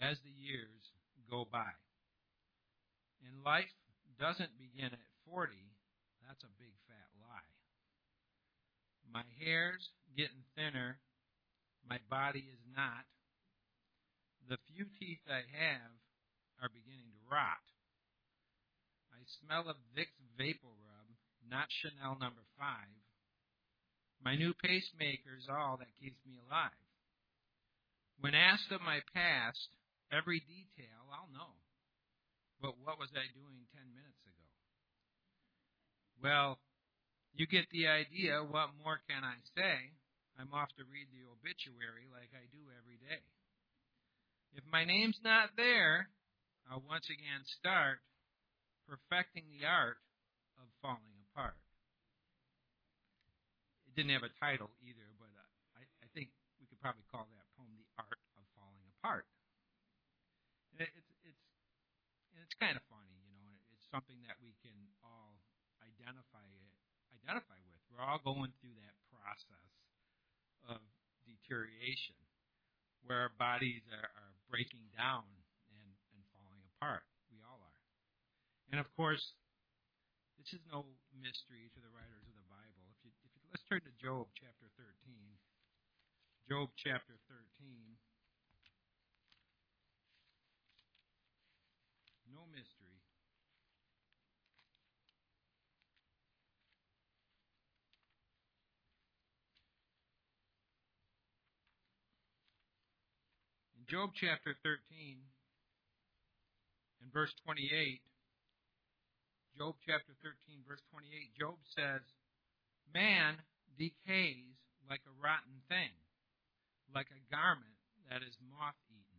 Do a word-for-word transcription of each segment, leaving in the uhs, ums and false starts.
as the years go by. And life doesn't begin at forty. That's a big fat lie. My hair's getting thinner. My body is not. The few teeth I have are beginning to rot. I smell of Vicks Vapor Rub, not Chanel number five. My new pacemaker's all that keeps me alive. When asked of my past, every detail I'll know. But what was I doing ten minutes ago? Well, you get the idea. What more can I say? I'm off to read the obituary like I do every day. If my name's not there, I'll once again start perfecting the art of falling apart. It didn't have a title either, but I, I think we could probably call that poem The Art of Falling Apart. And it, it's it's and it's kind of funny, you know. It's something that we can all identify identify with. We're all going through that process of deterioration, where our bodies are, are breaking down and, and falling apart. We all are. And of course, this is no mystery to the writers of the Bible. If you, if you, let's turn to Job chapter thirteen. Job chapter thirteen. No mystery. In Job chapter thirteen and verse twenty-eight, Job chapter thirteen, verse twenty-eight, Job says, man decays like a rotten thing, like a garment that is moth-eaten.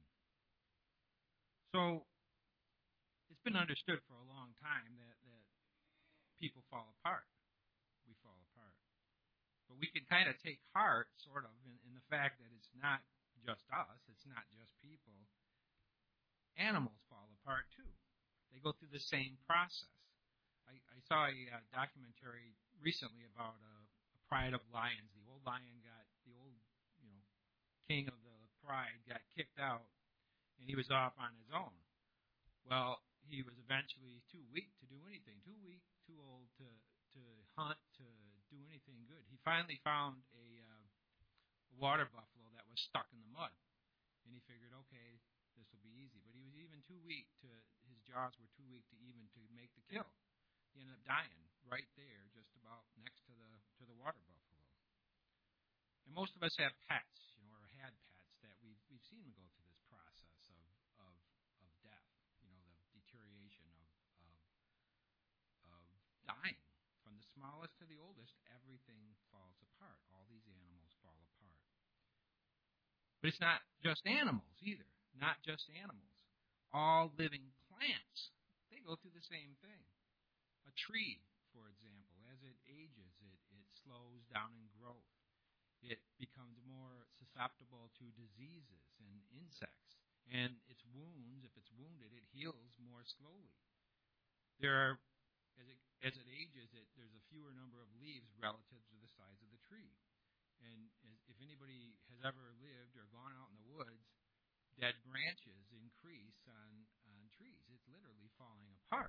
So, it's been understood for a long time that, that people fall apart. We fall apart. But we can kind of take heart, sort of, in, in the fact that it's not just us, it's not just people. Animals fall apart, too. They go through the same process. I, I saw a uh, documentary recently about a, a pride of lions. The old lion got, the old, you know, king of the pride got kicked out, and he was off on his own. Well, he was eventually too weak to do anything, too weak, too old to, to hunt, to do anything good. He finally found a uh, water buffalo that was stuck in the mud, and he figured, okay, this will be easy. But he was even too weak to, his jaws were too weak to even to make the kill. He ended up dying right there, just about next to the to the water buffalo. And most of us have pets, you know, or had pets that we've we've seen them go through this process of of, of death, you know, the deterioration of, of of dying. From the smallest to the oldest, everything falls apart. All these animals fall apart. But it's not just animals either. Not just animals. All living plants, they go through the same thing. A tree, for example, as it ages, it, it slows down in growth. It becomes more susceptible to diseases and insects. And its wounds, if it's wounded, it heals more slowly. There are, as it, as it ages, it, there's a fewer number of leaves relative to the size of the tree. And as, if anybody has ever lived or gone out in the woods, dead branches increase on, on trees. It's literally falling apart.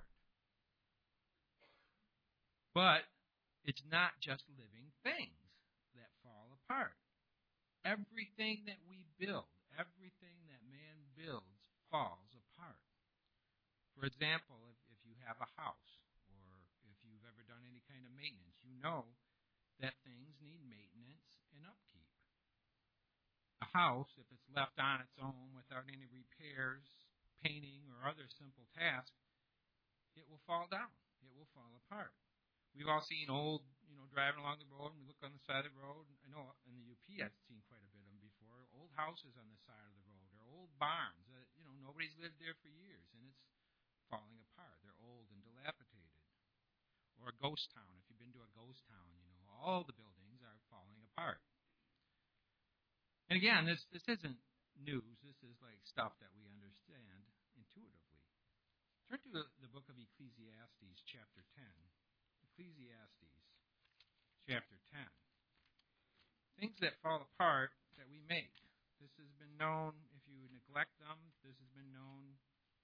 But it's not just living things that fall apart. Everything that we build, everything that man builds, falls apart. For example, if, if you have a house, or if you've ever done any kind of maintenance, you know that things need maintenance and upkeep. A house, if it's left on its own without any repairs, painting, or other simple tasks, it will fall down. It will fall apart. We've all seen old, you know, driving along the road, and we look on the side of the road. I know in the U P I've seen quite a bit of them before. Old houses on the side of the road, or old barns that, you know, nobody's lived there for years, and it's falling apart. They're old and dilapidated. Or a ghost town. If you've been to a ghost town, you know, all the buildings are falling apart. And again, this this isn't news. This is like stuff that we understand intuitively. Turn to the, the book of Ecclesiastes, chapter ten. Ecclesiastes, chapter ten. Things that fall apart that we make. This has been known, if you neglect reflect them. This has been known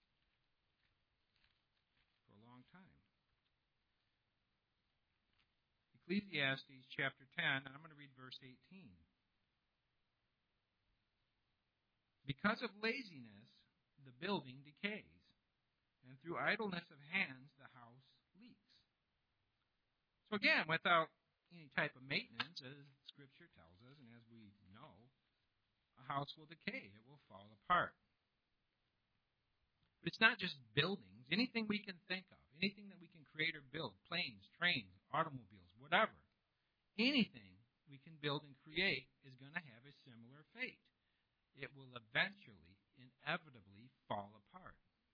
for a long time. Ecclesiastes chapter ten, and I'm going to read verse eighteen. Because of laziness, the building decays, and through idleness of hands, the house leaks. So again, without any type of maintenance, as Scripture tells us, and as we know, a house will decay. It will fall apart. But it's not just buildings. Anything we can think of, anything that we can create or build, planes, trains, automobiles, whatever, anything we can build and create is going to have a similar fate. It will eventually, inevitably fall apart.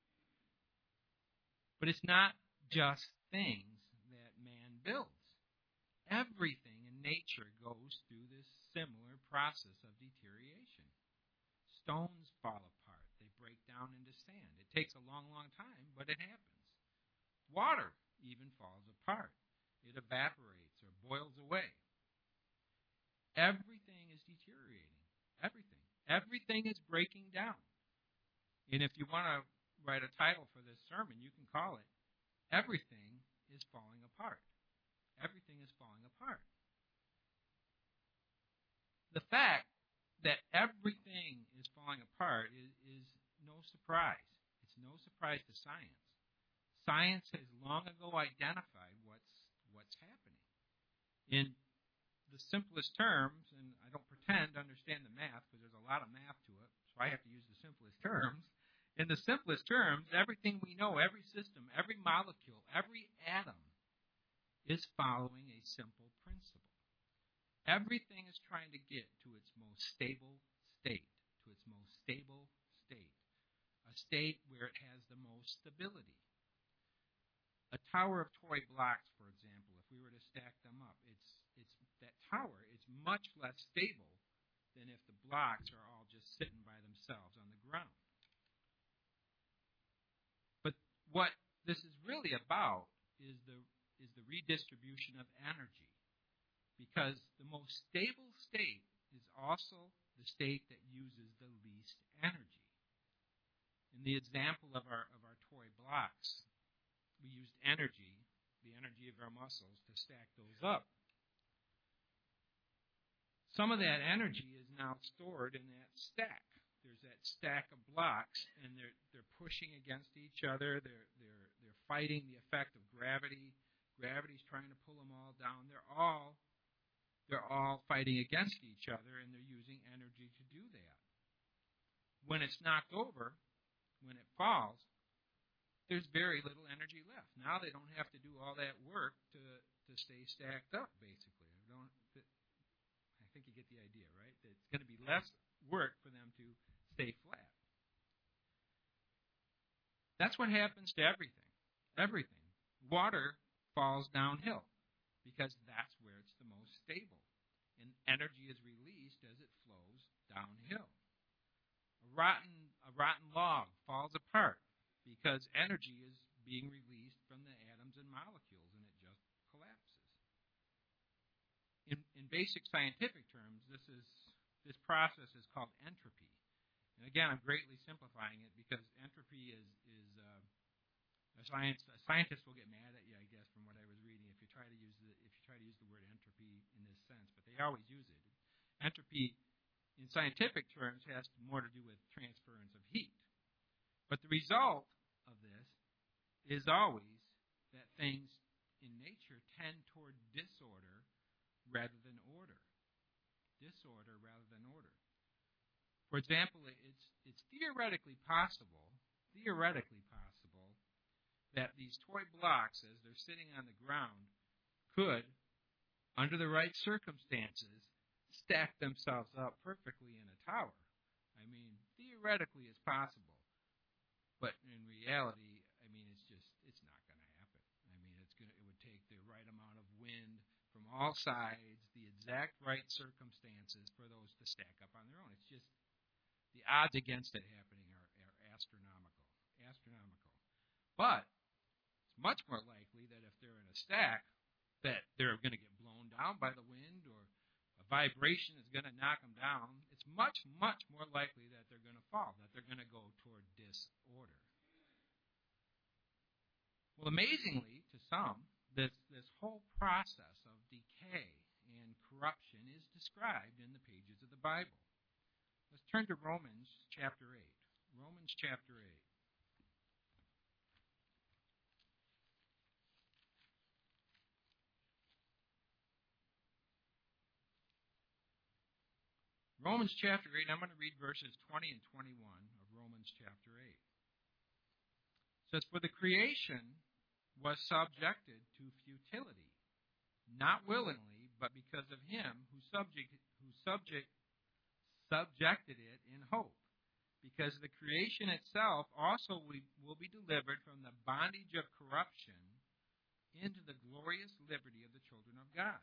But it's not just things that man builds. Everything in nature goes through this similar process of deterioration. Stones fall apart. They break down into sand. It takes a long, long time, but it happens. Water even falls apart. It evaporates or boils away. Everything is deteriorating. Everything. Everything is breaking down. And if you want to write a title for this sermon, you can call it, Everything is Falling Apart. Everything is falling apart. The fact that everything is falling apart is, is no surprise. It's no surprise to science. Science has long ago identified what's what's happening. In the simplest terms, and I don't pretend to understand the math because there's a lot of math to it, so I have to use the simplest terms. In the simplest terms, everything we know, every system, every molecule, every atom is following a simple principle. Everything is trying to get to its most stable state, to its most stable state, a state where it has the most stability. A tower of toy blocks, for example, if we were to stack them up, it's it's that tower is much less stable than if the blocks are all just sitting by themselves on the ground. But what this is really about is the is the redistribution of energy. Because the most stable state is also the state that uses the least energy. In the example of our of our toy blocks, we used energy, the energy of our muscles, to stack those up. Some of that energy is now stored in that stack. There's that stack of blocks, and they're they're pushing against each other. They're they're they're fighting the effect of gravity. Gravity's trying to pull them all down. They're all they're all fighting against each other, and they're using energy to do that. When it's knocked over, when it falls, there's very little energy left. Now they don't have to do all that work to to stay stacked up, basically. I don't. I think you get the idea, right? That it's going to be less work for them to stay flat. That's what happens to everything. Everything. Water falls downhill because that's where it's the most stable. And energy is released as it flows downhill. A rotten, a rotten log falls apart because energy is being released from the atoms and molecules, and it just collapses. In, in basic scientific terms, this is this process is called entropy. And again, I'm greatly simplifying it because entropy is is uh, a science. A scientist will get mad at you, I guess, from what I was reading if you try to use the if you try to use the word entropy in this sense. But they always use it. Entropy, in scientific terms, has more to do with transference of heat. But the result of this is always that things in nature tend toward disorder rather than order. Disorder rather than order. For example, it's it's theoretically possible, theoretically possible, that these toy blocks, as they're sitting on the ground, could, under the right circumstances, stack themselves up perfectly in a tower. I mean, theoretically it's possible. But in reality, I mean, it's just, it's not going to happen. I mean, it's going to, it would take the right amount of wind from all sides, the exact right circumstances for those to stack up on their own. It's just, the odds against it happening are, are astronomical. Astronomical. But it's much more likely that if they're in a stack, that they're going to get blown down by the wind or a vibration is going to knock them down. It's much, much more likely that they're going to fall, that they're going Well, amazingly, to some, this, this whole process of decay and corruption is described in the pages of the Bible. Let's turn to Romans chapter eight. Romans chapter eight. Romans chapter eight, I'm going to read verses twenty and twenty-one of Romans chapter eight. It says, "For the creation was subjected to futility, not willingly, but because of him who subject who subject subjected it in hope, because the creation itself also will be delivered from the bondage of corruption into the glorious liberty of the children of God."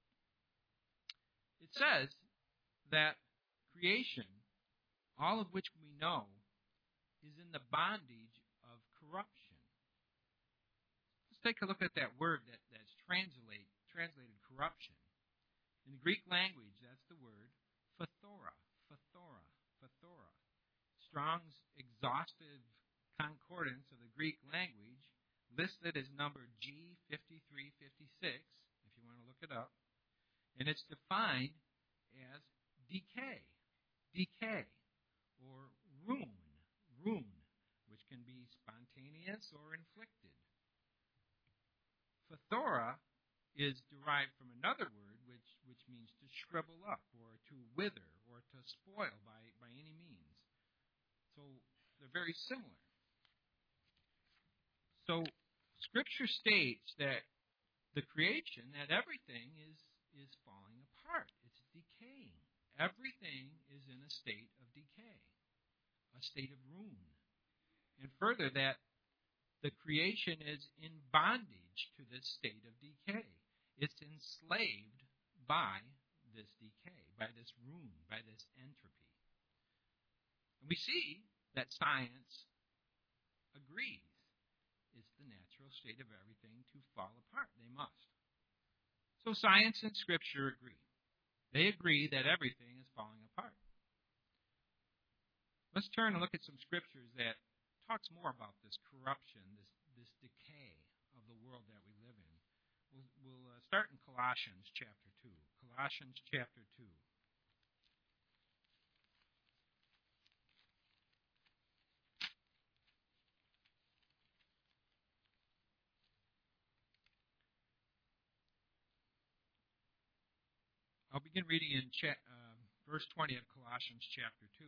It says that creation, all of which we know, is in the bondage of corruption. Let's take a look at that word that, that's translate, translated corruption. In the Greek language, that's the word phthora, phthora, phthora. Strong's exhaustive concordance of the Greek language listed as number G fifty-three fifty-six, if you want to look it up. And it's defined as decay, decay, or ruin, ruin, which can be spontaneous or inflicted. Phthora is derived from another word which, which means to shrivel up or to wither or to spoil by, by any means. So they're very similar. So Scripture states that the creation, that everything is, is falling apart. It's decaying. Everything is in a state of decay, a state of ruin. And further, that the creation is in bondage to this state of decay. It's enslaved by this decay, by this ruin, by this entropy. And we see that science agrees it's the natural state of everything to fall apart. They must. So science and Scripture agree. They agree that everything is falling apart. Let's turn and look at some Scriptures that talks more about this corruption, this, this decay of the world that we live in. We'll, we'll uh, start in Colossians chapter two. Colossians chapter two. I'll begin reading in cha- uh, verse twenty of Colossians chapter two.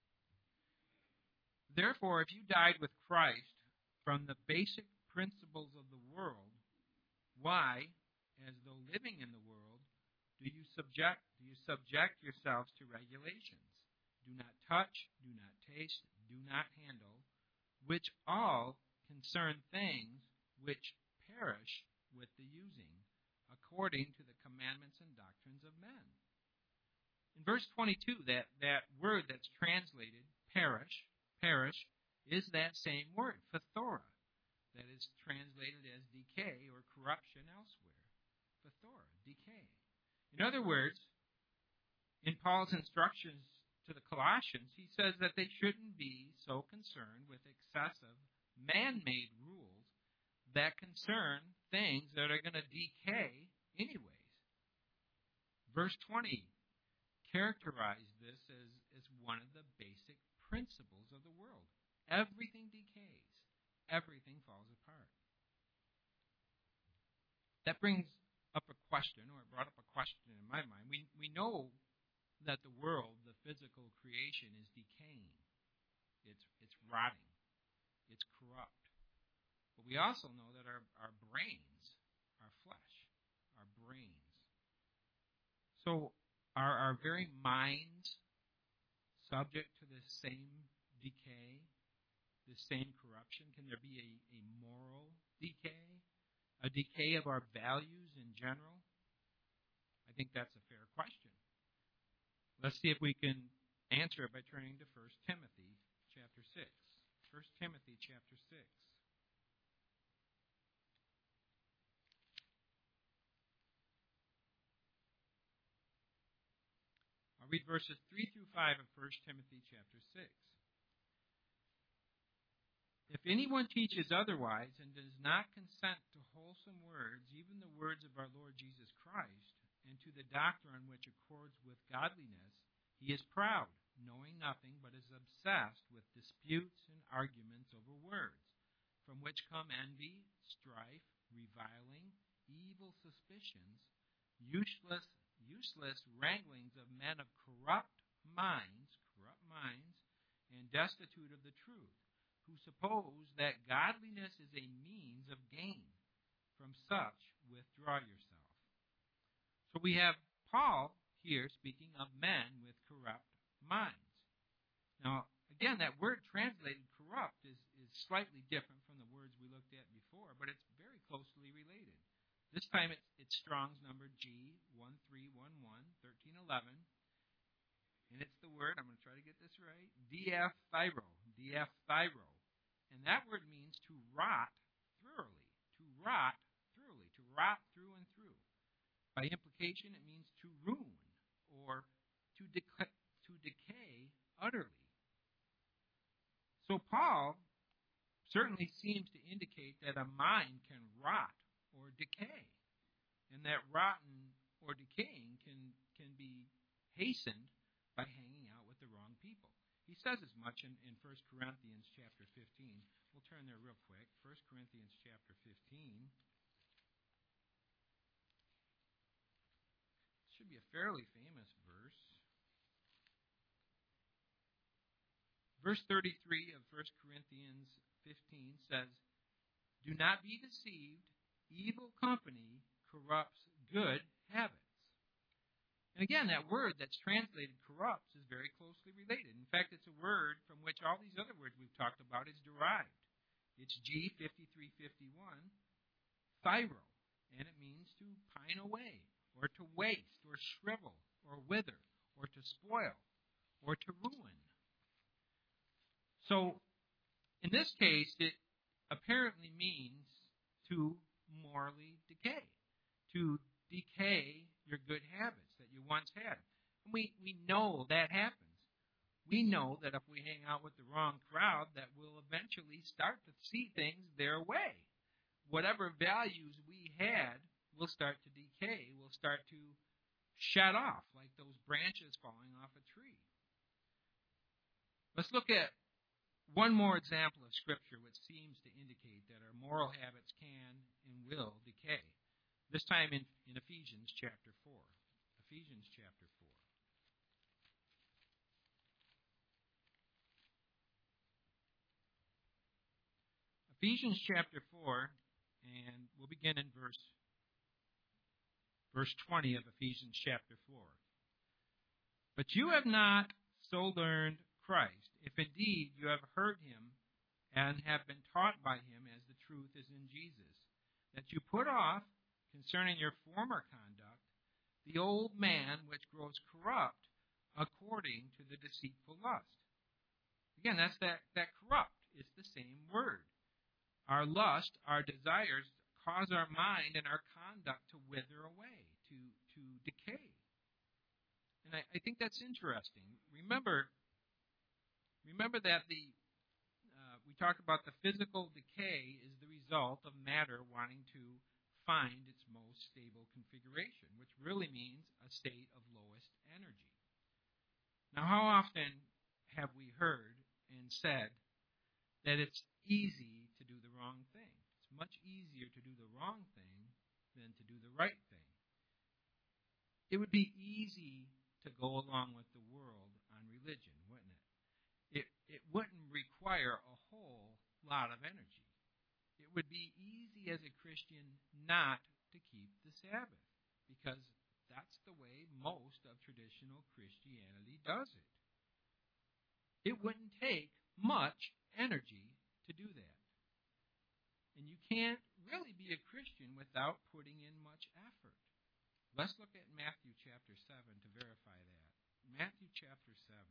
"Therefore, if you died with Christ from the basic principles of the world, why, as though living in the world, do you subject do you subject yourselves to regulations? Do not touch, do not taste, do not handle, which all concern things which perish with the using, according to the commandments and doctrines of men." In verse twenty-two, that, that word that's translated perish, perish, is that same word, phthora, that is translated as decay or corruption elsewhere. Phthora, decay. In other words, in Paul's instructions to the Colossians, he says that they shouldn't be so concerned with excessive man-made rules that concern things that are going to decay anyways. Verse twenty characterized this as, as one of the basic principles of the world. Everything decays. Everything falls apart. That brings up a question, or it brought up a question in my mind. We, we know that the world, the physical creation, is decaying. It's, it's rotting. It's corrupt. But we also know that our, our brains, our flesh, our brains. So are our very minds subject to the same decay, the same corruption? Can there be a, a moral decay? A decay of our values in general? I think that's a fair question. Let's see if we can answer it by turning to First Timothy chapter six. First Timothy chapter six. I'll read verses three through five of First Timothy chapter six. "If anyone teaches otherwise and does not consent to wholesome words, even the words of our Lord Jesus Christ, and to the doctrine which accords with godliness, he is proud, knowing nothing, but is obsessed with disputes and arguments over words, from which come envy, strife, reviling, evil suspicions, useless, useless wranglings of men of corrupt minds, corrupt minds, and destitute of the truth, who suppose that godliness is a means of gain. From such withdraw yourself. So we have Paul here speaking of men with corrupt minds. Now, again, that word translated corrupt is, is slightly different from the words we looked at before, but it's very closely related. This time it's, it's Strong's number G one three one one, thirteen eleven. And it's the word, I'm going to try to get this right, diaphthyro, diaphthyro. And that word means to rot thoroughly, to rot thoroughly, to rot through and through. By implication, it means to ruin or to, dec- to decay utterly. So Paul certainly seems to indicate that a mind can rot or decay, and that rotten or decaying can, can be hastened by hanging out with the wrong people. He says as much in, in First Corinthians chapter fifteen. We'll turn there real quick. First Corinthians chapter fifteen. Should be a fairly famous verse. Verse thirty-three of First Corinthians fifteen says, "Do not be deceived. Evil company corrupts good habits." And again, that word that's translated corrupts is very closely related. In fact, it's a word from which all these other words we've talked about is derived. It's G fifty-three fifty-one, thyro, and it means to pine away, or to waste, or shrivel, or wither, or to spoil, or to ruin. So, in this case, it apparently means to morally decay, to decay your good habits that you once had. And we, we know that happens. We know that if we hang out with the wrong crowd, that we'll eventually start to see things their way. Whatever values we had will start to decay, will start to shut off like those branches falling off a tree. Let's look at one more example of Scripture which seems to indicate that our moral habits can and will decay. This time in, in Ephesians chapter four. Ephesians chapter four. Ephesians chapter four, and we'll begin in verse, verse twenty of Ephesians chapter four. "But you have not so learned Christ, if indeed you have heard him and have been taught by him as the truth is in Jesus, that you put off, concerning your former conduct, the old man which grows corrupt according to the deceitful lust." Again, that's that, that corrupt. It's the same word. Our lust, our desires, cause our mind and our conduct to wither away, to, to decay. And I, I think that's interesting. Remember, remember that the uh, we talked about the physical decay is the result of matter wanting to find its most stable configuration, which really means a state of lowest energy. Now, how often have we heard and said that it's easy to do the wrong thing? It's much easier to do the wrong thing than to do the right thing. It would be easy to go along with the world on religion, wouldn't it? It, it wouldn't require a whole lot of energy. It would be easy as a Christian not to keep the Sabbath, because that's the way most of traditional Christianity does it. It wouldn't take much energy to do that. And you can't really be a Christian without putting in much effort. Let's look at Matthew chapter seven to verify that. Matthew chapter seven.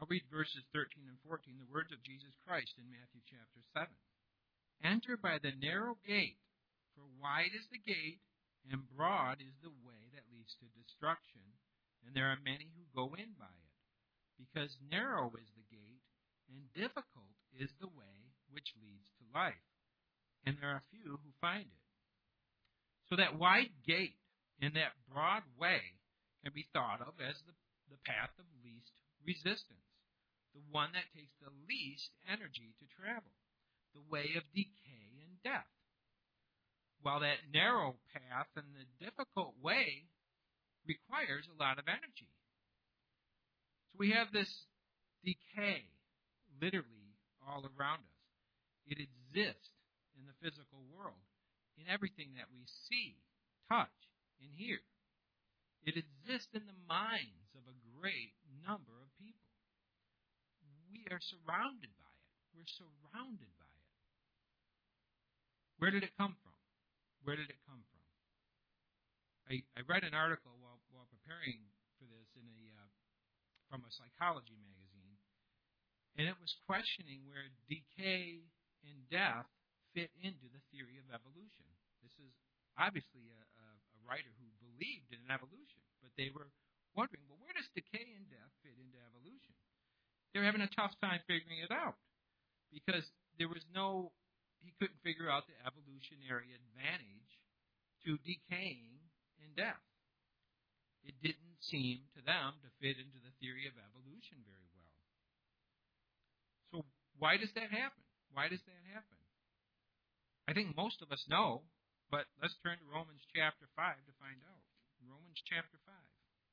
I'll read verses thirteen and fourteen, the words of Jesus Christ in Matthew chapter seven. Enter by the narrow gate, for wide is the gate, and broad is the way that leads to destruction, and there are many who go in by it. Because narrow is the gate, and difficult is the way which leads to life, and there are few who find it. So that wide gate and that broad way can be thought of as the, the path of least resistance, the one that takes the least energy to travel, the way of decay and death. While that narrow path and the difficult way requires a lot of energy. So we have this decay literally all around us. It exists in the physical world, in everything that we see, touch, and hear. It exists in the minds of a great number of people. We are surrounded by it. We're surrounded by it. Where did it come from? Where did it come from? I, I read an article while, while preparing for this in a uh, from a psychology magazine, and it was questioning where decay and death fit into the theory of evolution. This is obviously a, a, a writer who believed in evolution, but they were wondering, well, where does decay and death fit into evolution? They were having a tough time figuring it out because there was no, he couldn't figure out the evolutionary advantage to decaying and death. It didn't seem to them to fit into the theory of evolution very well. So why does that happen? Why does that happen? I think most of us know, but let's turn to Romans chapter five to find out. Romans chapter five.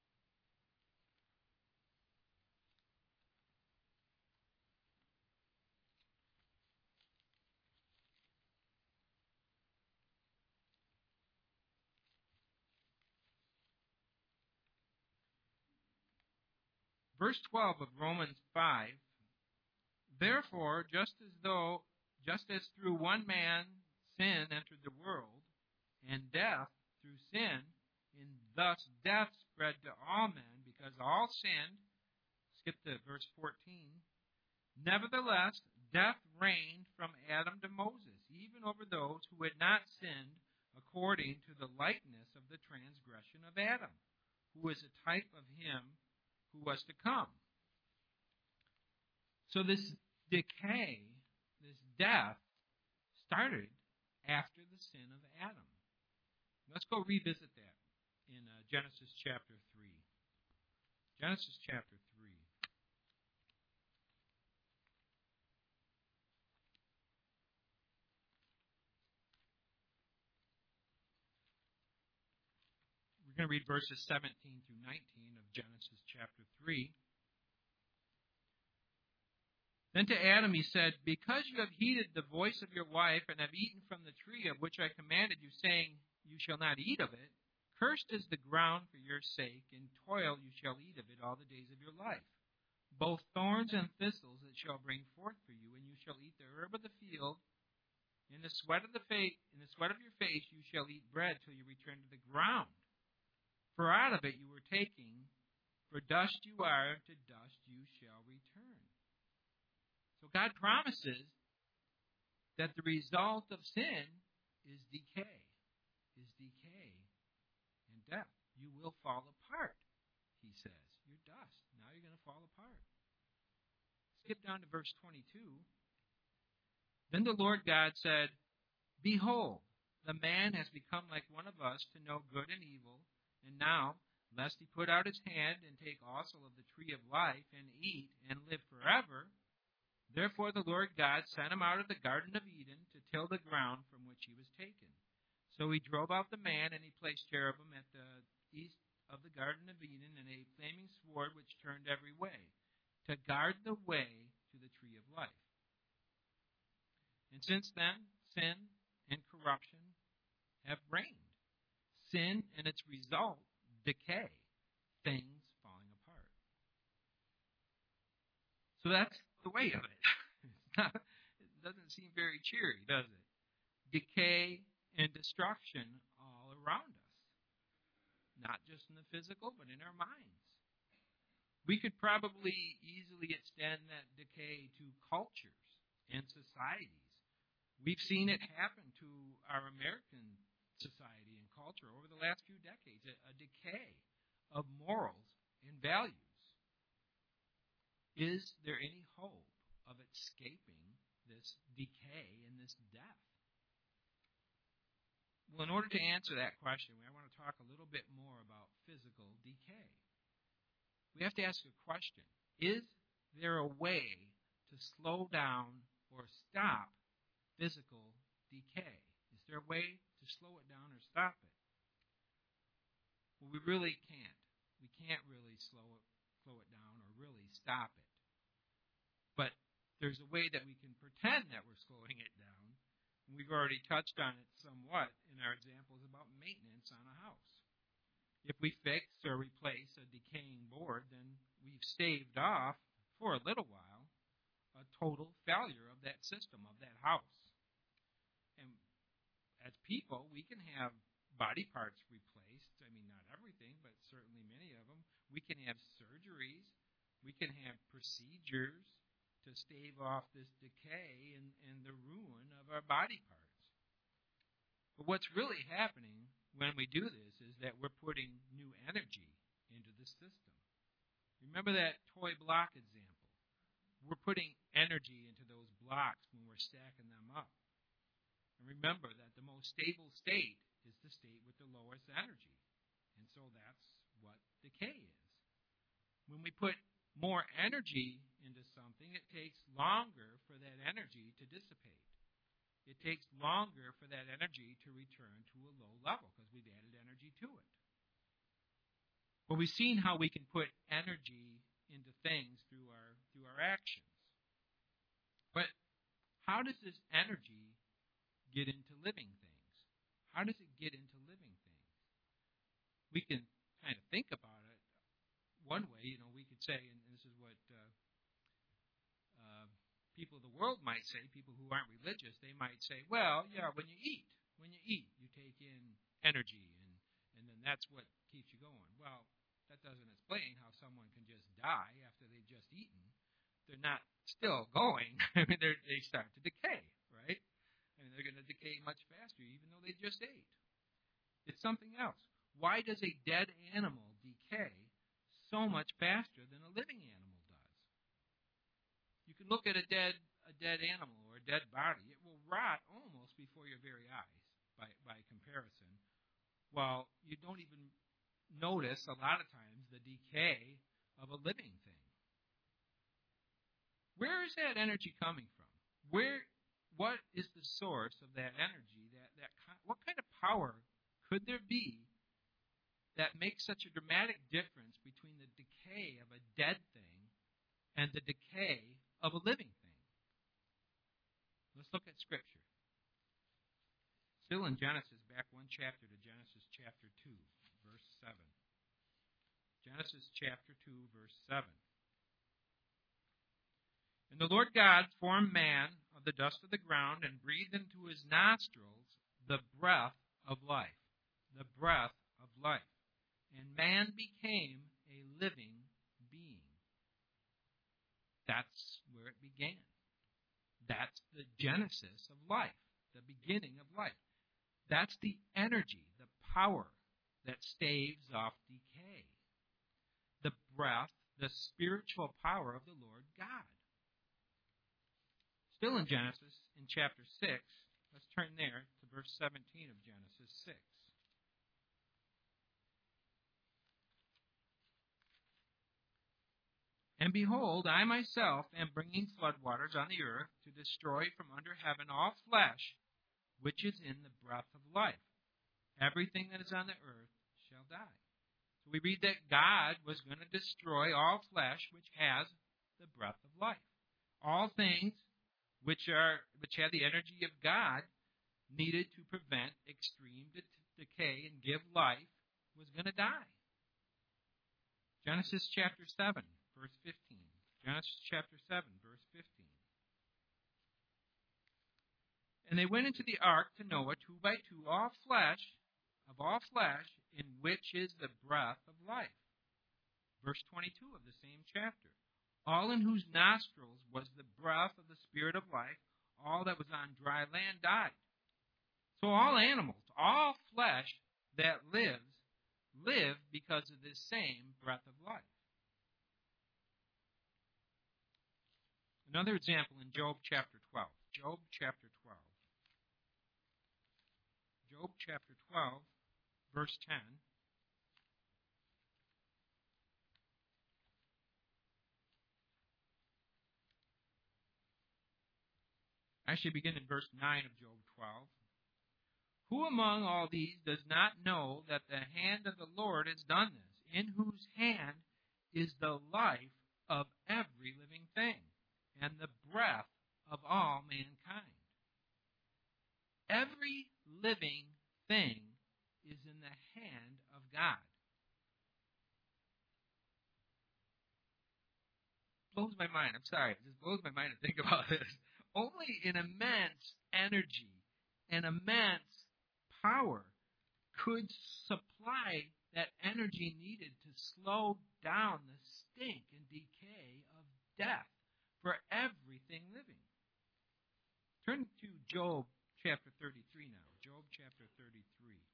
Verse twelve of Romans five, therefore, just as though, just as through one man sin entered the world, and death through sin, and thus death spread to all men, because all sinned, skip to verse fourteen, nevertheless, death reigned from Adam to Moses, even over those who had not sinned according to the likeness of the transgression of Adam, who is a type of him who was to come. So this decay, this death, started after the sin of Adam. Let's go revisit that in uh, Genesis chapter three. Genesis chapter three. We're going to read verses seventeen through nineteen of Genesis chapter three. Then to Adam he said, because you have heeded the voice of your wife and have eaten from the tree of which I commanded you, saying, you shall not eat of it, cursed is the ground for your sake, in toil you shall eat of it all the days of your life. Both thorns and thistles it shall bring forth for you, and you shall eat the herb of the field. In the sweat of the face, in the sweat of your face you shall eat bread till you return to the ground. For out of it you were taken, for dust you are, to dust you shall return. So God promises that the result of sin is decay, is decay and death. You will fall apart, he says. You're dust. Now you're going to fall apart. Skip down to verse twenty-two. Then the Lord God said, behold, the man has become like one of us to know good and evil. And now, lest he put out his hand and take also of the tree of life and eat and live forever, therefore the Lord God sent him out of the Garden of Eden to till the ground from which he was taken. So he drove out the man, and he placed cherubim at the east of the Garden of Eden and a flaming sword which turned every way, to guard the way to the tree of life. And since then, sin and corruption have reigned. Sin and its result, decay, things falling apart. So that's the way of it. It's not, it doesn't seem very cheery, does it? Decay and destruction all around us. Not just in the physical, but in our minds. We could probably easily extend that decay to cultures and societies. We've seen it happen to our American society and culture over the last few decades, a, a decay of morals and values. Is there any hope of escaping this decay and this death? Well, in order to answer that question, I want to talk a little bit more about physical decay. We have to ask a question. Is there a way to slow down or stop physical decay? Is there a way to slow it down or stop it? Well, we really can't. We can't really slow it, slow it down or really stop it. But there's a way that we can pretend that we're slowing it down. And we've already touched on it somewhat in our examples about maintenance on a house. If we fix or replace a decaying board, then we've staved off, for a little while, a total failure of that system, of that house. And as people, we can have body parts replaced. I mean, not everything, but certainly many of them. We can have surgeries. We can have procedures to stave off this decay and, and the ruin of our body parts. But what's really happening when we do this is that we're putting new energy into the system. Remember that toy block example. We're putting energy into those blocks when we're stacking them up. And remember that the most stable state is the state with the lowest energy. And so that's what decay is. When we put more energy into something, it takes longer for that energy to dissipate. It takes longer for that energy to return to a low level because we've added energy to it. But we've seen how we can put energy into things through our through our actions. But how does this energy get into living things? How does it get into living things? We can kind of think about it one way. You know, we could say, and this is what uh, uh, people of the world might say, people who aren't religious, they might say, well, yeah, when you eat, when you eat, you take in energy, and, and then that's what keeps you going. Well, that doesn't explain how someone can just die after they've just eaten. They're not still going. I mean, they start to decay, right? I mean, they're going to decay much faster, even though they just ate. It's something else. Why does a dead animal decay so much faster than a living animal does? You can look at a dead a dead animal or a dead body. It will rot almost before your very eyes by, by comparison, while you don't even notice a lot of times the decay of a living thing. Where is that energy coming from? Where, what is the source of that energy? That that what kind of power could there be that makes such a dramatic difference between the decay of a dead thing and the decay of a living thing? Let's look at Scripture. Still in Genesis, back one chapter to Genesis chapter two, verse seven. Genesis chapter two, verse seven. And the Lord God formed man of the dust of the ground and breathed into his nostrils the breath of life. The breath of life. And man became a living being. That's where it began. That's the genesis of life, the beginning of life. That's the energy, the power that staves off decay. The breath, the spiritual power of the Lord God. Still in Genesis, in chapter six, let's turn there to verse seventeen of Genesis six. And behold, I myself am bringing floodwaters on the earth to destroy from under heaven all flesh, which is in the breath of life. Everything that is on the earth shall die. So we read that God was going to destroy all flesh which has the breath of life. All things which are which have the energy of God needed to prevent extreme de- decay and give life was going to die. Genesis chapter seven. Verse fifteen. Genesis chapter seven, verse fifteen. And they went into the ark to Noah, two by two, all flesh, of all flesh, in which is the breath of life. Verse twenty-two of the same chapter. All in whose nostrils was the breath of the Spirit of life, all that was on dry land died. So all animals, all flesh that lives, live because of this same breath of life. Another example in Job chapter twelve. Job chapter twelve. Job chapter twelve, verse ten. Actually, begin in verse nine of Job twelve. Who among all these does not know that the hand of the Lord has done this, in whose hand is the life of every living thing, and the breath of all mankind? Every living thing is in the hand of God. Blows my mind. I'm sorry. It just blows my mind to think about this. Only an immense energy and immense power could supply that energy needed to slow down the stink and decay of death for everything living. Turn to Job chapter thirty-three now. Job chapter thirty-three.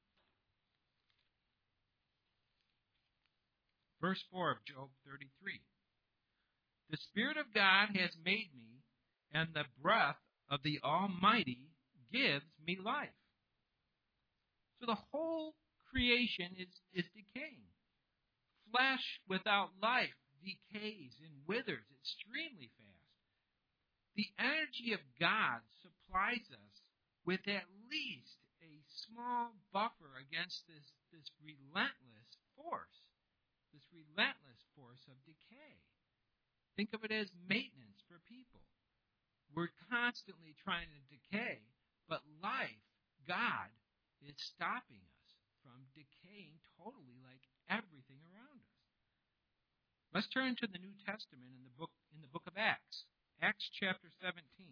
Verse four of Job thirty-three. The Spirit of God has made me, and the breath of the Almighty gives me life. So the whole creation is, is decaying. Flesh without life decays and withers extremely fast. The energy of God supplies us with at least a small buffer against this, this relentless force, this relentless force of decay. Think of it as maintenance for people. We're constantly trying to decay, but life, God, is stopping us from decaying totally like everything around us. Let's turn to the New Testament in the book in the book of Acts. Acts chapter seventeen.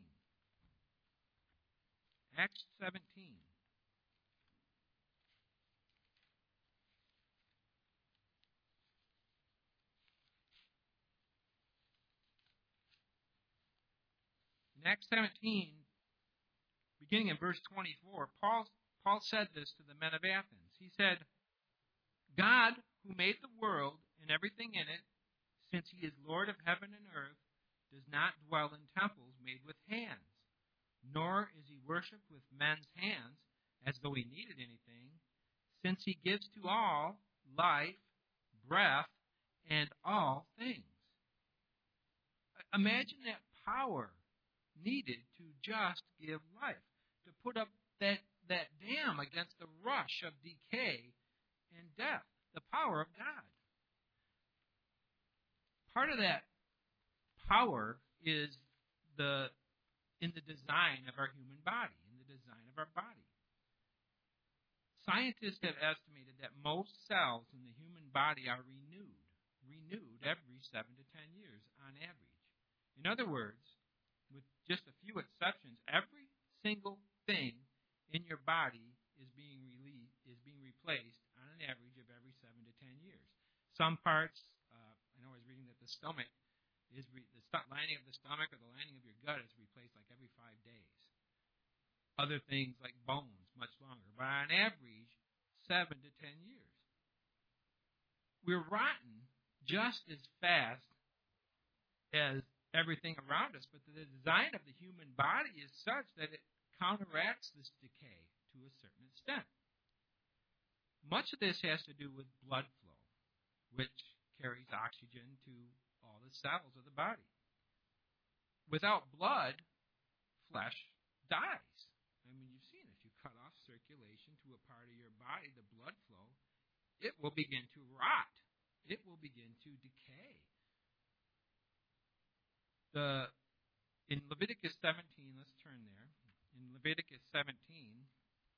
Acts seventeen. In Acts seventeen, beginning in verse twenty-four, Paul Paul said this to the men of Athens. He said, God, who made the world and everything in it, since he is Lord of heaven and earth, does not dwell in temples made with hands, nor is he worshipped with men's hands as though he needed anything, since he gives to all life, breath, and all things. Imagine that power needed to just give life, to put up that that dam against the rush of decay and death, the power of God. Part of that power is the in the design of our human body, in the design of our body. Scientists have estimated that most cells in the human body are renewed, renewed every seven to ten years on average. In other words, with just a few exceptions, every single thing in your body is being released, is being replaced on an average of every seven to ten years. Some parts, uh, I know I was reading that the stomach is re- the st- lining of the stomach or the lining of your gut is replaced like every five days. Other things like bones, much longer, but on average, seven to ten years. We're rotten just as fast as everything around us, but the design of the human body is such that it counteracts this decay to a certain extent. Much of this has to do with blood flow, which carries oxygen to all the cells of the body. Without blood, flesh dies. I mean, you've seen it. If you cut off circulation to a part of your body, the blood flow, it will begin to rot. It will begin to decay. The in Leviticus seventeen, let's turn there. In Leviticus seventeen,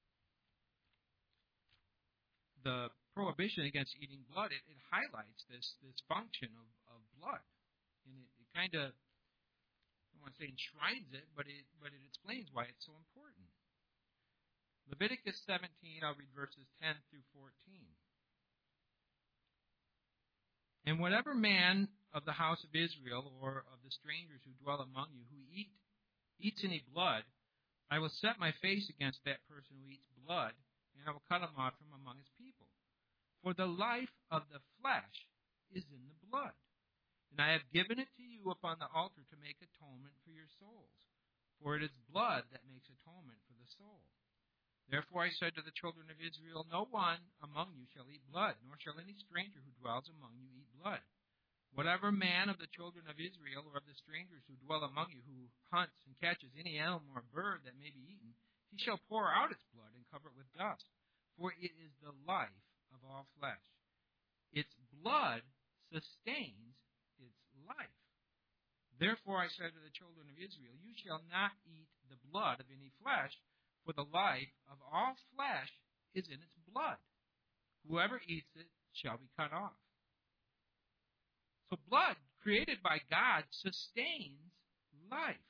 the prohibition against eating blood, it, it highlights this, this function of, of blood. And it, it kind of, I don't want to say enshrines it, but it, but it explains why it's so important. Leviticus seventeen, I'll read verses ten through fourteen. And whatever man of the house of Israel or of the strangers who dwell among you who eat eats any blood, I will set my face against that person who eats blood, and I will cut him off from among his people. For the life of the flesh is in the blood, and I have given it to you upon the altar to make atonement for your souls. For it is blood that makes atonement for the soul. Therefore I said to the children of Israel, no one among you shall eat blood, nor shall any stranger who dwells among you eat blood. Whatever man of the children of Israel or of the strangers who dwell among you who hunts and catches any animal or bird that may be eaten, he shall pour out its blood and cover it with dust. For it is the life of all flesh. Its blood sustains its life. Therefore I said to the children of Israel, you shall not eat the blood of any flesh, for the life of all flesh is in its blood. Whoever eats it shall be cut off. So blood created by God sustains life.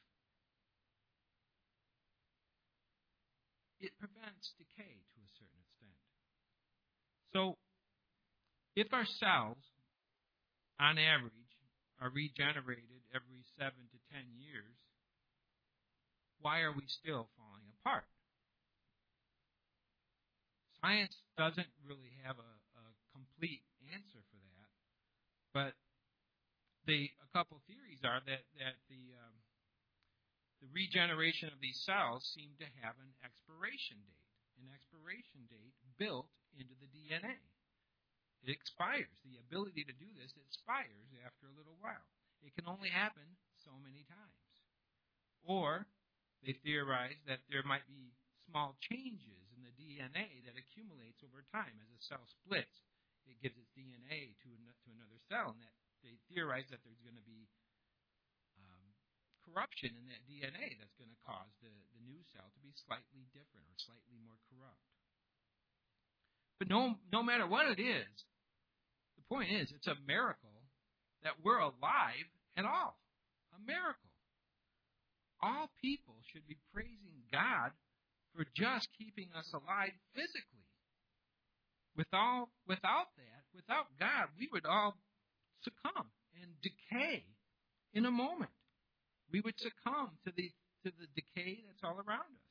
It prevents decay to a certain extent. So if our cells, on average, are regenerated every seven to ten years, why are we still falling apart? Science doesn't really have a, a complete answer for that, but the a couple theories are that that the um, the regeneration of these cells seem to have an expiration date, an expiration date built into the D N A. It expires. The ability to do this expires after a little while. It can only happen so many times. Or they theorize that there might be small changes in the D N A that accumulates over time. As a cell splits, it gives its D N A to, an, to another cell, and that they theorize that there's going to be um, corruption in that D N A that's going to cause the, the new cell to be slightly different or slightly more corrupt. But no, no matter what it is, the point is, it's a miracle that we're alive at all. A miracle. All people should be praising God for just keeping us alive physically. Without, without that, without God, we would all succumb and decay in a moment. We would succumb to the to the decay that's all around us.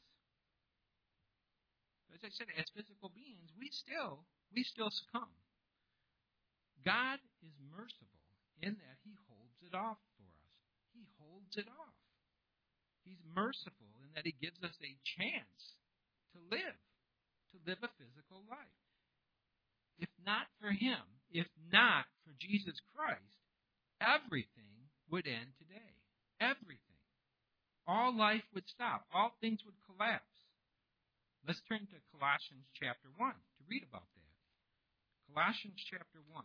As I said, as physical beings, we still we still succumb. God is merciful in that He holds it off for us. He holds it off. He's merciful in that He gives us a chance to live, to live a physical life. If not for Him, if not for Jesus Christ, everything would end today. Everything. All life would stop. All things would collapse. Let's turn to Colossians chapter one to read about that. Colossians chapter one.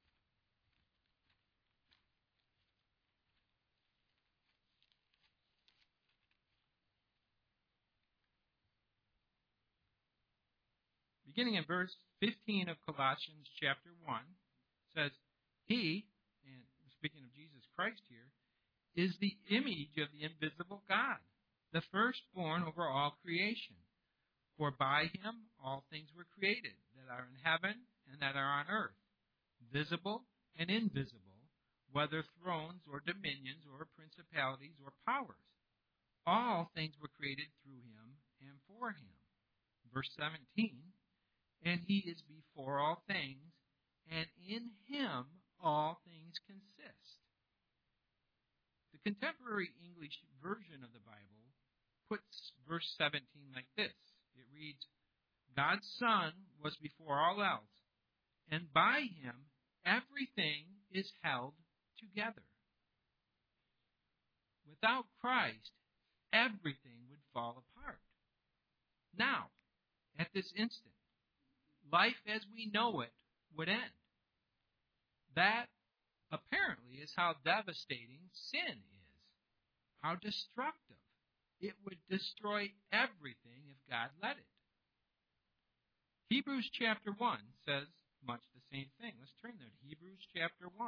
Beginning in verse fifteen of Colossians chapter one, says, He, and speaking of Jesus Christ here, is the image of the invisible God, the firstborn over all creation. For by Him all things were created, that are in heaven and that are on earth, visible and invisible, whether thrones or dominions or principalities or powers. All things were created through Him and for Him. Verse seventeen, and He is before all things, and in Him all things consist. The contemporary English version of the Bible puts verse seventeen like this. It reads, God's Son was before all else, and by Him everything is held together. Without Christ, everything would fall apart. Now, at this instant, life as we know it would end. That apparently is how devastating sin is, how destructive. It would destroy everything if God let it. Hebrews chapter one says much the same thing. Let's turn there to Hebrews chapter one.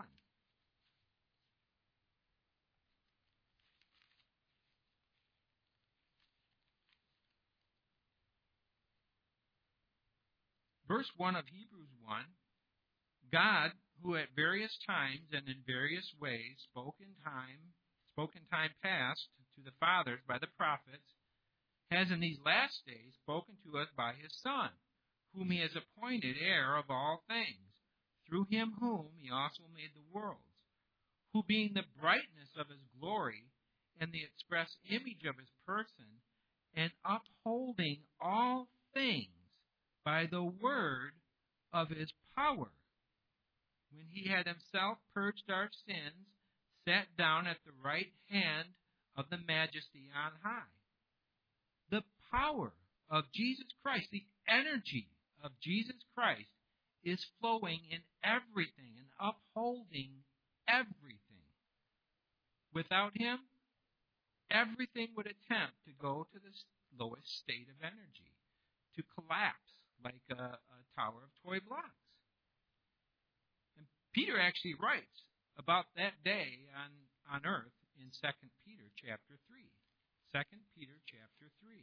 Verse one of Hebrews one, God who at various times and in various ways spoke in time, spoke in time past to the fathers by the prophets, has in these last days spoken to us by his Son, whom he has appointed heir of all things, through him whom he also made the worlds, who being the brightness of his glory and the express image of his person, and upholding all things by the word of his power, when he had himself purged our sins, sat down at the right hand of the Majesty on high. The power of Jesus Christ, the energy of Jesus Christ, is flowing in everything and upholding everything. Without him, everything would attempt to go to the lowest state of energy, to collapse like a, a tower of toy blocks. And Peter actually writes about that day on, on earth in Second Peter chapter three. Second Peter chapter three.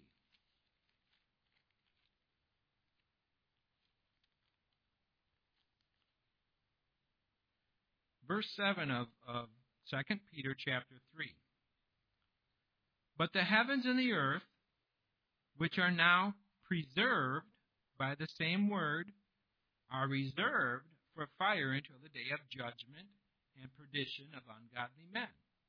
Verse seven of, of Second Peter chapter three. But the heavens and the earth, which are now preserved by the same word, are reserved for fire until the day of judgment and perdition of ungodly men.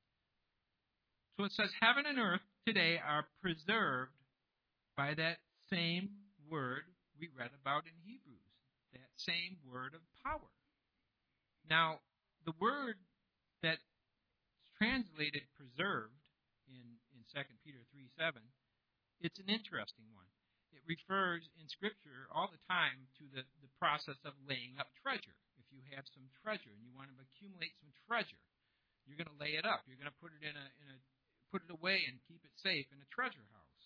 So it says heaven and earth today are preserved by that same word we read about in Hebrews, that same word of power. Now, the word that's translated preserved in, in Second Peter three seven, it's an interesting one. It refers in Scripture all the time to the, the process of laying up treasure. If you have some treasure and you want to accumulate some treasure, you're going to lay it up. You're going to put it in a, in a put it away and keep it safe in a treasure house.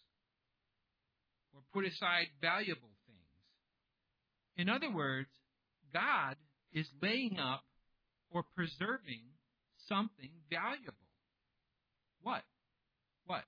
Or put aside valuable things. In other words, God is laying up or preserving something valuable. What? What?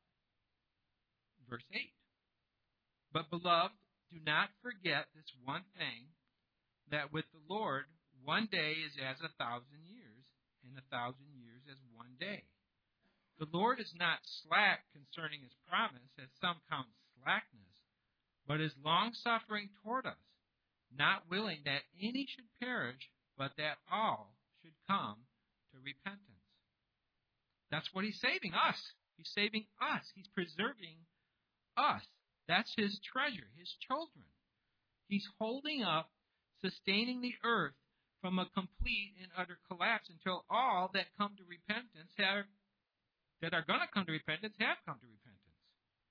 Verse eight. But, beloved, do not forget this one thing, that with the Lord one day is as a thousand years, and a thousand years as one day. The Lord is not slack concerning his promise, as some count slackness, but is long-suffering toward us, not willing that any should perish, but that all should come to repentance. That's what he's saving us. He's saving us. He's preserving us. That's his treasure, his children. He's holding up, sustaining the earth from a complete and utter collapse until all that come to repentance have, that are going to come to repentance have come to repentance.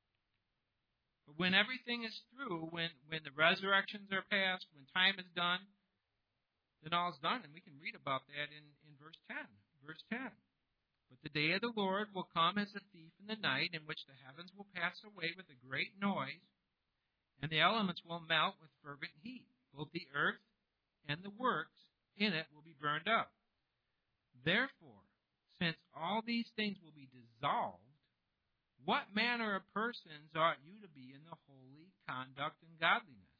But when everything is through, when, when the resurrections are past, when time is done, then all's done. And we can read about that in, in verse ten. Verse ten. But the day of the Lord will come as a thief in the night, in which the heavens will pass away with a great noise, and the elements will melt with fervent heat. Both the earth and the works in it will be burned up. Therefore, since all these things will be dissolved, what manner of persons ought you to be in the holy conduct and godliness,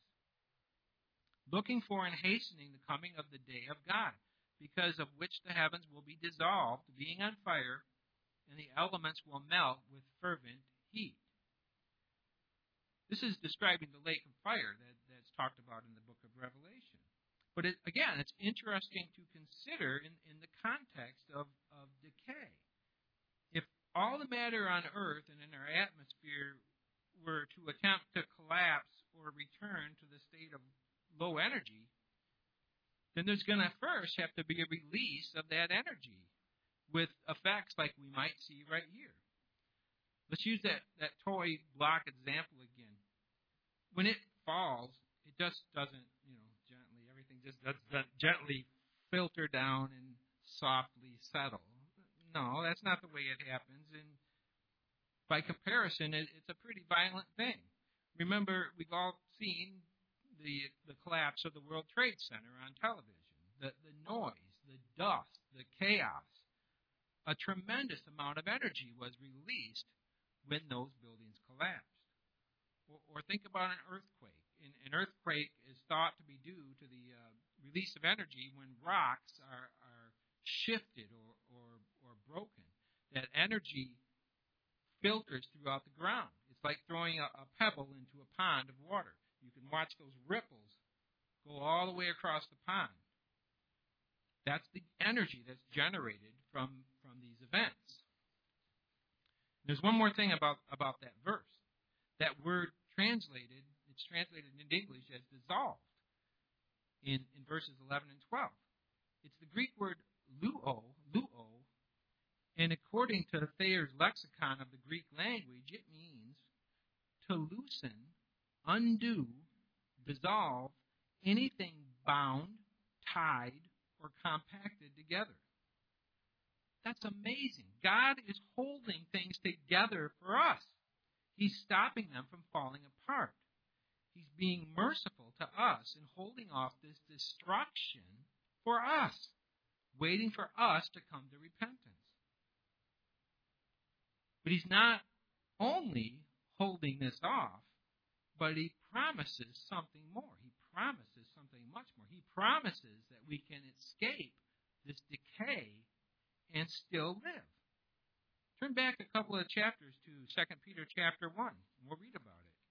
looking for and hastening the coming of the day of God, because of which the heavens will be dissolved, being on fire, and the elements will melt with fervent heat. This is describing the lake of fire that, that's talked about in the book of Revelation. But it, again, it's interesting to consider in, in the context of, of decay. If all the matter on earth and in our atmosphere were to attempt to collapse or return to the state of low energy, then there's going to first have to be a release of that energy with effects like we might see right here. Let's use that, that toy block example again. When it falls, it just doesn't, you know, gently, everything just doesn't gently filter down and softly settle. No, that's not the way it happens. And by comparison, it, it's a pretty violent thing. Remember, we've all seen The, the collapse of the World Trade Center on television, the, the noise, the dust, the chaos. A tremendous amount of energy was released when those buildings collapsed. Or, or think about an earthquake. An, an earthquake is thought to be due to the uh, release of energy when rocks are, are shifted or, or, or broken. That energy filters throughout the ground. It's like throwing a, a pebble into a pond of water. You can watch those ripples go all the way across the pond. That's the energy that's generated from, from these events. There's one more thing about, about that verse. That word translated, it's translated into English as dissolved in, in verses eleven and twelve. It's the Greek word luo, luo, and according to Thayer's lexicon of the Greek language, it means to loosen, undo, dissolve anything bound, tied, or compacted together. That's amazing. God is holding things together for us. He's stopping them from falling apart. He's being merciful to us and holding off this destruction for us, waiting for us to come to repentance. But He's not only holding this off, but He promises something more. He promises something much more. He promises that we can escape this decay and still live. Turn back a couple of chapters to Second Peter chapter one, and we'll read about it.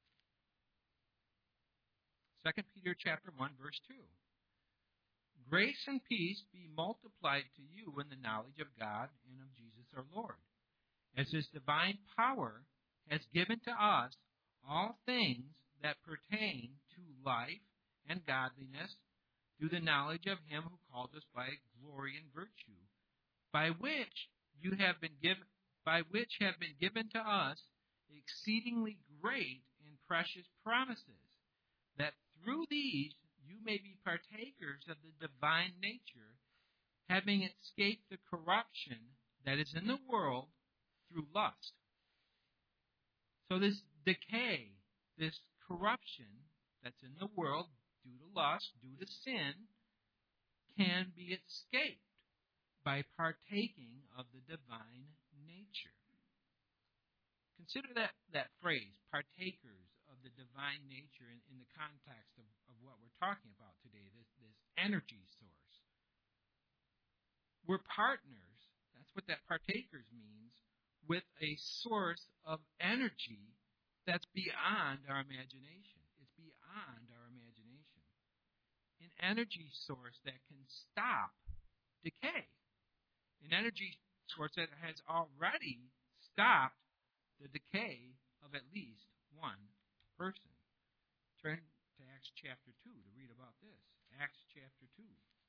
Second Peter chapter one, verse two. Grace and peace be multiplied to you in the knowledge of God and of Jesus our Lord, as His divine power has given to us all things that pertain to life and godliness through the knowledge of Him who called us by glory and virtue, by which you have been given, by which have been given to us exceedingly great and precious promises, that through these you may be partakers of the divine nature, having escaped the corruption that is in the world through lust. So this decay, this corruption that's in the world due to lust, due to sin, can be escaped by partaking of the divine nature. Consider that, that phrase, partakers of the divine nature, in, in the context of, of what we're talking about today, this, this energy source. We're partners, that's what that partakers means, with a source of energy that's beyond our imagination. It's beyond our imagination. An energy source that can stop decay. An energy source that has already stopped the decay of at least one person. Turn to Acts chapter two to read about this. Acts chapter two.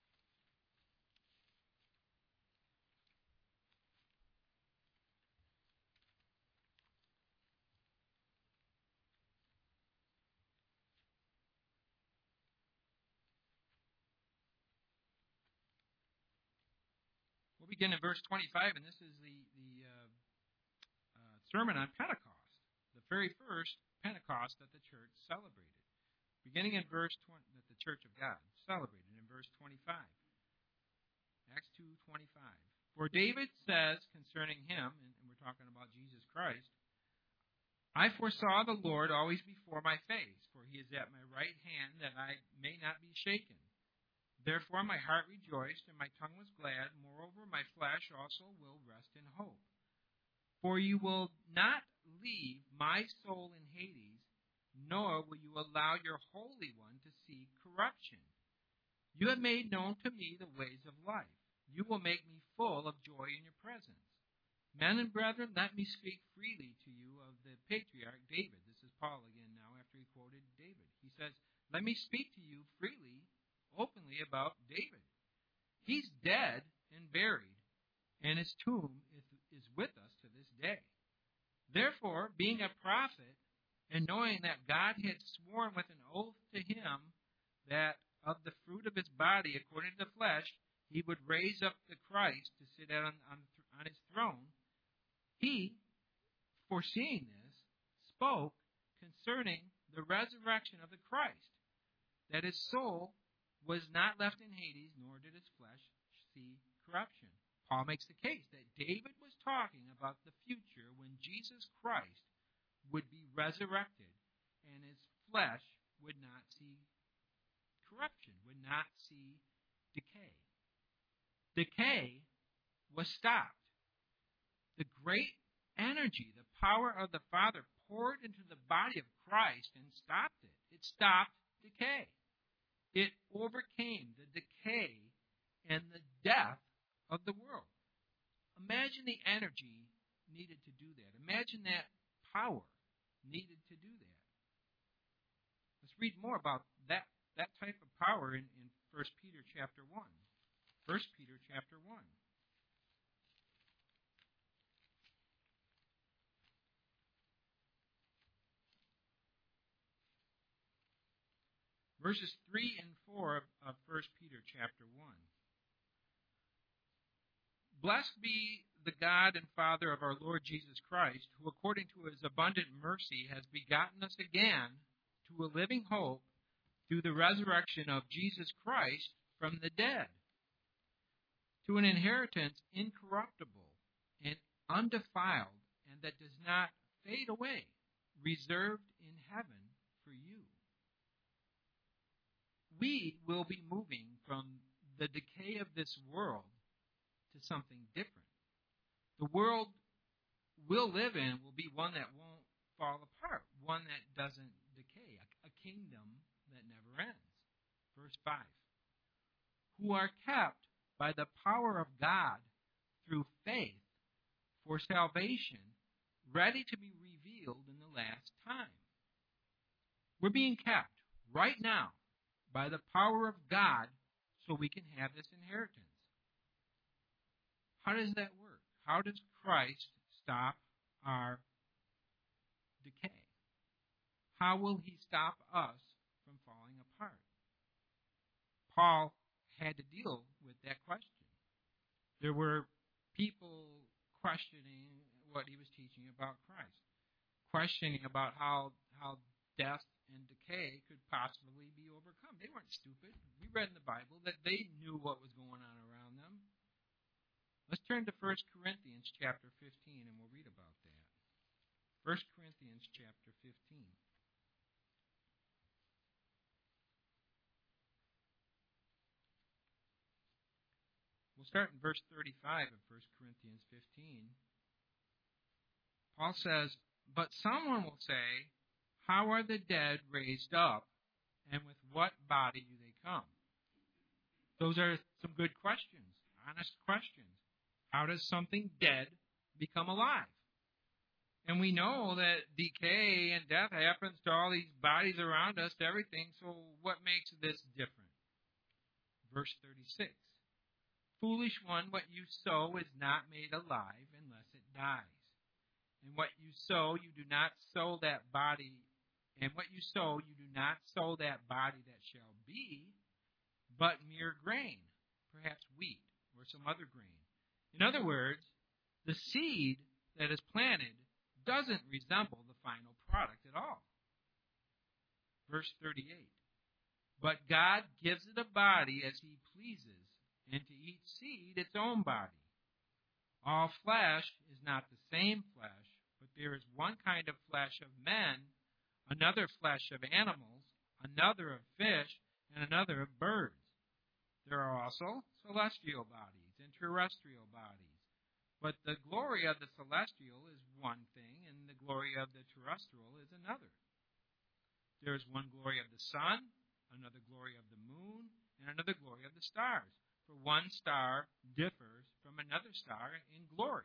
We'll begin in verse twenty-five, and this is the, the uh, uh, sermon on Pentecost, the very first Pentecost that the church celebrated. Beginning in verse twenty, that the Church of God celebrated in verse twenty-five. Acts two twenty-five. For David says concerning him, and we're talking about Jesus Christ, I foresaw the Lord always before my face, for He is at my right hand, that I may not be shaken. Therefore my heart rejoiced, and my tongue was glad. Moreover, my flesh also will rest in hope. For you will not leave my soul in Hades, nor will you allow your Holy One to see corruption. You have made known to me the ways of life. You will make me full of joy in your presence. Men and brethren, let me speak freely to you of the patriarch David. This is Paul again now after he quoted David. He says, let me speak to you freely, openly about David. He's dead and buried, and his tomb is, is with us to this day. Therefore, being a prophet, and knowing that God had sworn with an oath to him that of the fruit of his body, according to the flesh, he would raise up the Christ to sit on, on, on his throne, he, foreseeing this, spoke concerning the resurrection of the Christ, that his soul was not left in Hades, nor did his flesh see corruption. Paul makes the case that David was talking about the future when Jesus Christ would be resurrected and his flesh would not see corruption, would not see decay. Decay was stopped. The great energy, the power of the Father poured into the body of Christ and stopped it. It stopped decay. It overcame the decay and the death of the world. Imagine the energy needed to do that. Imagine that power needed to do that. Let's read more about that, that type of power in, in First Peter chapter one. First Peter chapter one. Verses three and four of, of First Peter chapter one. Blessed be the God and Father of our Lord Jesus Christ, who according to his abundant mercy has begotten us again to a living hope through the resurrection of Jesus Christ from the dead, to an inheritance incorruptible and undefiled, and that does not fade away, reserved in heaven for you. We will be moving from the decay of this world to something different. The world we'll live in will be one that won't fall apart, one that doesn't decay, a, a kingdom that never ends. Verse five. Who are kept by the power of God through faith for salvation, ready to be revealed in the last time. We're being kept right now by the power of God so we can have this inheritance. How does that work? How does Christ stop our decay? How will he stop us from falling apart? Paul had to deal with that question. There were people questioning what he was teaching about Christ, questioning about how how death and decay could possibly be overcome. They weren't stupid. We read in the Bible that they knew what was going on around them. Let's turn to First Corinthians chapter fifteen, and we'll read about that. First Corinthians chapter fifteen. We'll start in verse thirty-five of First Corinthians fifteen. Paul says, "But someone will say, how are the dead raised up, and with what body do they come?" Those are some good questions, honest questions. How does something dead become alive? And we know that decay and death happens to all these bodies around us, to everything, so what makes this different? Verse thirty-six. Foolish one, what you sow is not made alive unless it dies. And what you sow, you do not sow that body, and what you sow, you do not sow that body that shall be, but mere grain, perhaps wheat or some other grain. In other words, the seed that is planted doesn't resemble the final product at all. Verse thirty-eight. But God gives it a body as he pleases, and to each seed its own body. All flesh is not the same flesh, but there is one kind of flesh of men, another flesh of animals, another of fish, and another of birds. There are also celestial bodies and terrestrial bodies. But the glory of the celestial is one thing, and the glory of the terrestrial is another. There is one glory of the sun, another glory of the moon, and another glory of the stars. For one star differs from another star in glory.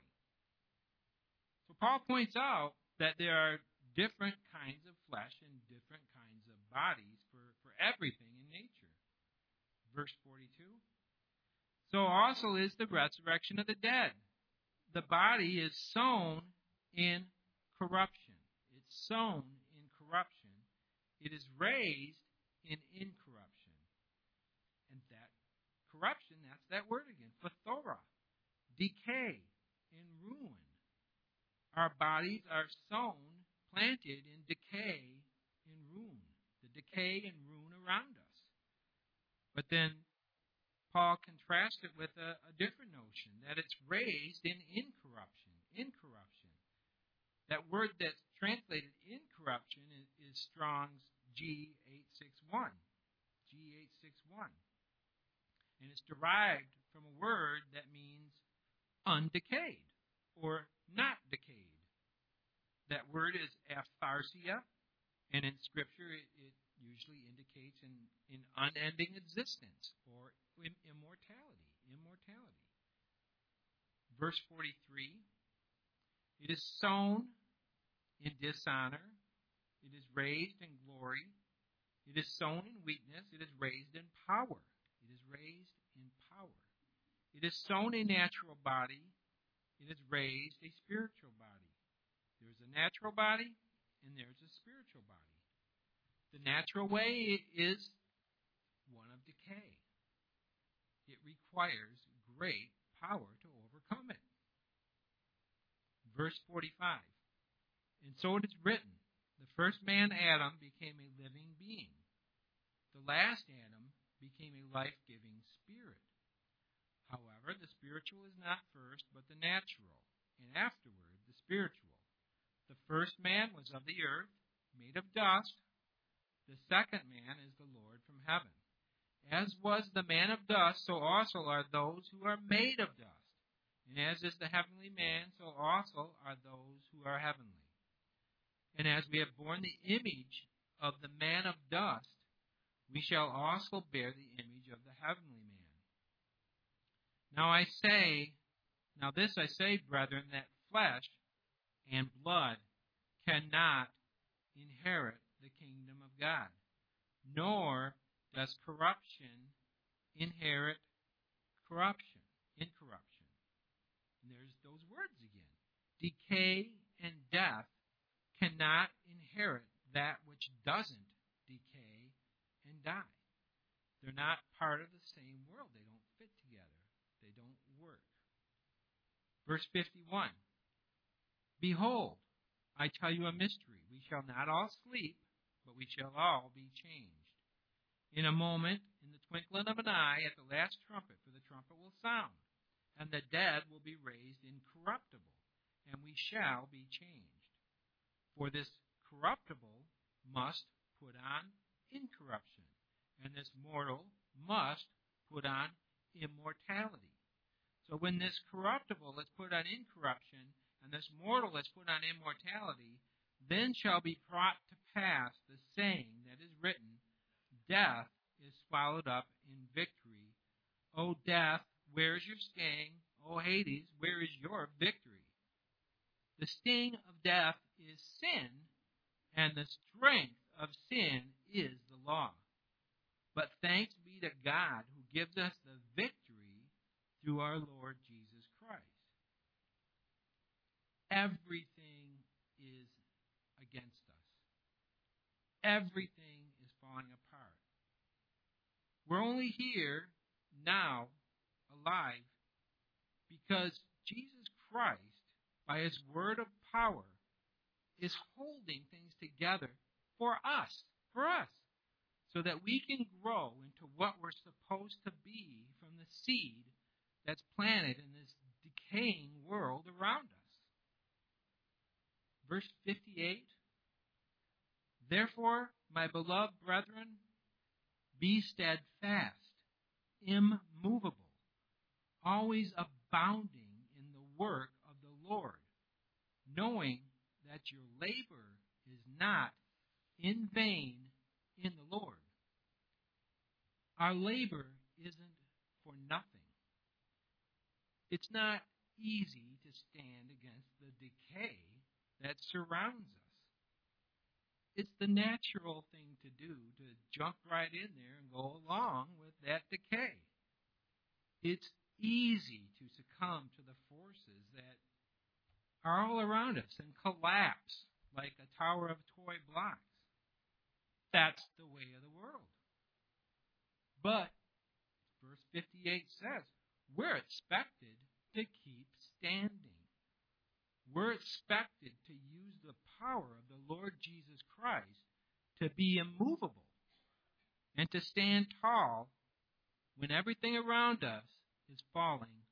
So Paul points out that there are different kinds of flesh and different kinds of bodies for, for everything in nature. Verse forty-two. So also is the resurrection of the dead. The body is sown in corruption. It's sown in corruption. It is raised in incorruption. And that corruption, that's that word again, phthora, decay and ruin. Our bodies are sown, planted in decay and ruin, the decay and ruin around us. But then Paul contrasts it with a, a different notion, that it's raised in incorruption. Incorruption. That word that's translated incorruption is, is Strong's G eight sixty-one. G eighty-eight six one. And it's derived from a word that means undecayed or not decayed. That word is aphtharsia, and in Scripture it, it usually indicates an, an unending existence or immortality. Immortality. Verse forty-three, it is sown in dishonor, it is raised in glory, it is sown in weakness, it is raised in power. It is raised in power. It is sown a natural body, it is raised a spiritual body. There's a natural body and there's a spiritual body. The natural way is one of decay. It requires great power to overcome it. Verse forty-five, and so it is written, the first man, Adam, became a living being. The last Adam became a life-giving spirit. However, the spiritual is not first, but the natural, and afterward the spiritual. The first man was of the earth, made of dust. The second man is the Lord from heaven. As was the man of dust, so also are those who are made of dust. And as is the heavenly man, so also are those who are heavenly. And as we have borne the image of the man of dust, we shall also bear the image of the heavenly man. Now I say, now this I say, brethren, that flesh and blood cannot inherit the kingdom of God, nor does corruption inherit corruption, incorruption. And there's those words again. Decay and death cannot inherit that which doesn't decay and die. They're not part of the same world. They don't fit together. They don't work. Verse fifty-one. Behold, I tell you a mystery. We shall not all sleep, but we shall all be changed. In a moment, in the twinkling of an eye, at the last trumpet, for the trumpet will sound, and the dead will be raised incorruptible, and we shall be changed. For this corruptible must put on incorruption, and this mortal must put on immortality. So when this corruptible is put on incorruption, and this mortal is put on immortality, then shall be brought to pass the saying that is written, death is swallowed up in victory. O death, where is your sting? O Hades, where is your victory? The sting of death is sin, and the strength of sin is the law. But thanks be to God who gives us the victory through our Lord Jesus Christ. Everything is against us. Everything is falling apart. We're only here now, alive, because Jesus Christ, by His word of power, is holding things together for us, for us, so that we can grow into what we're supposed to be from the seed that's planted in this decaying world around us. Verse fifty-eight, therefore, my beloved brethren, be steadfast, immovable, always abounding in the work of the Lord, knowing that your labor is not in vain in the Lord. Our labor isn't for nothing. It's not easy to stand against the decay that surrounds us. It's the natural thing to do, to jump right in there and go along with that decay. It's easy to succumb to the forces that are all around us and collapse like a tower of toy blocks. That's the way of the world. But, verse fifty-eight says, we're expected to keep standing. We're expected to use the power of the Lord Jesus Christ to be immovable and to stand tall when everything around us is falling